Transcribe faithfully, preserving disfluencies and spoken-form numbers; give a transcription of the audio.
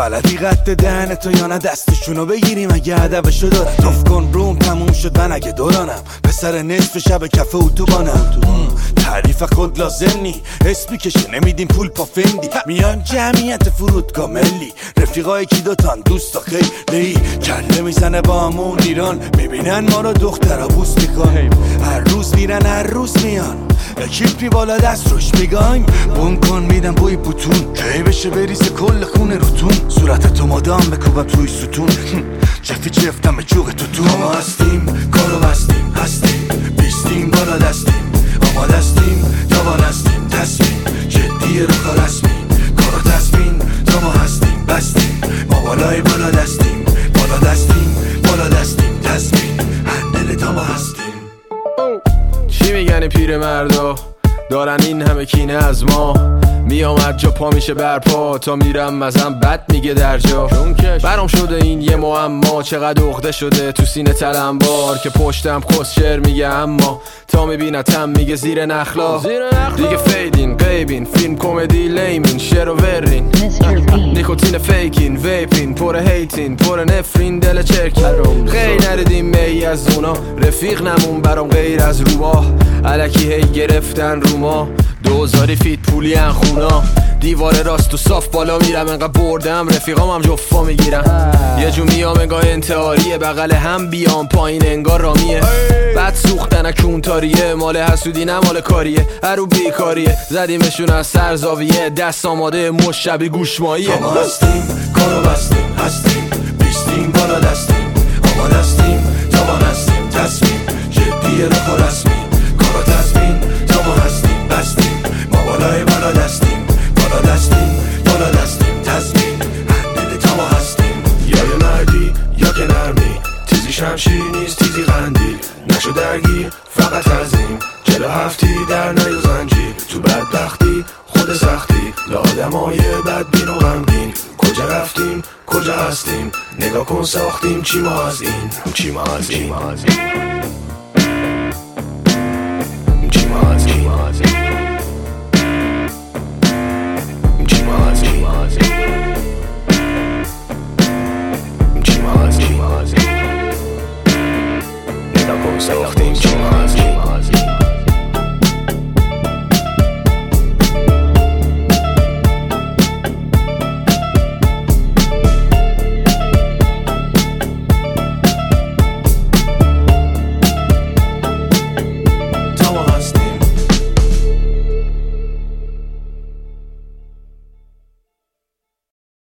بلدی قد دهن تو یا نه دستشونو بگیریم اگه هدفشو دارم. توف کن روم تموم شد من اگه دورانم پسر نصف شب کفه اتوبانم. تعریف خود لازم نی اسمی کشه نمیدیم پول پا فندی. میان جمعیت فرودگاه ملی رفیقای کی دوتان دوستا خیلی کله میزنه با همون ایران. میبینن ما رو دخترها بوس میکن هر روز میرن هر روز میان اکیپی بالا دست روش میگایم بون کن میدم بوی بوتون کی بشه بریزه کل خونه روتون صورت تو مادام بکوبم توی ستون جفی چفتم به جوغ تو تو. ما هستیم کارو بستیم هستیم بیستیم بالا دستیم آماده هستیم جوان هستیم تصمیم جدیه رو کار رسمی کارو تصمیم تا ما هستیم بستیم ما بالای بالا دستیم بالا دستیم بالا دستیم تصمیم هندل تا ما هستیم. چی میگن پیر مردا دارن این همه کینه از ما میامد جا پا میشه برپا تا میرم مزم بد میگه در جا برام شده این یه معما چقدر عقده شده تو سینه تلمبار که پشتم خسشر میگه اما تا میبینتم میگه زیر نخلا دیگه فیدین غیبین فیلم کمدی لیمین شر و ورین نیکوتین فیکین ویپین پر هیتین پر نفرین دل چرکین خیلی نردیم می از اونا رفیق نمون برام غیر از روباه الکی هی گرفتن رو ما دوزاری فیت پولی ان خونا دیوار راست و صاف بالا میرم انقدر بردم رفیقام هم جفا میگیرم یه جو میام انگاه انتحاریه بغل هم بیام پایین انگار رامیه بعد سوختن اکون تاریه مال حسودی نه مال کاریه هرو بیکاریه زدیمشون از سر زاویه دست آماده مشبی گوشماییه. ما هستیم کارو بستیم هستیم بیستیم بالا دستیم آماده هستیم جوان هستیم تصمیم جدیه رو کار رسمی کارو تصمیم تا ما هستیم بستیم ما بالای بالا دستیم بالا دستیم بالا دستیم تصمیم هندل تا ما هستیم. یا یه مردی یا که نرمی تیزی شمشیر نیست تیزی قندیل نشو درگیر فقط ازیم جلو هفتی در نیو زنجیر تو بدبختی خود سختی لآدمای بدبین و غمگین کجا رفتیم کجا هستیم نگاه کن ساختیم چی ما از این چی ما از این چی ما از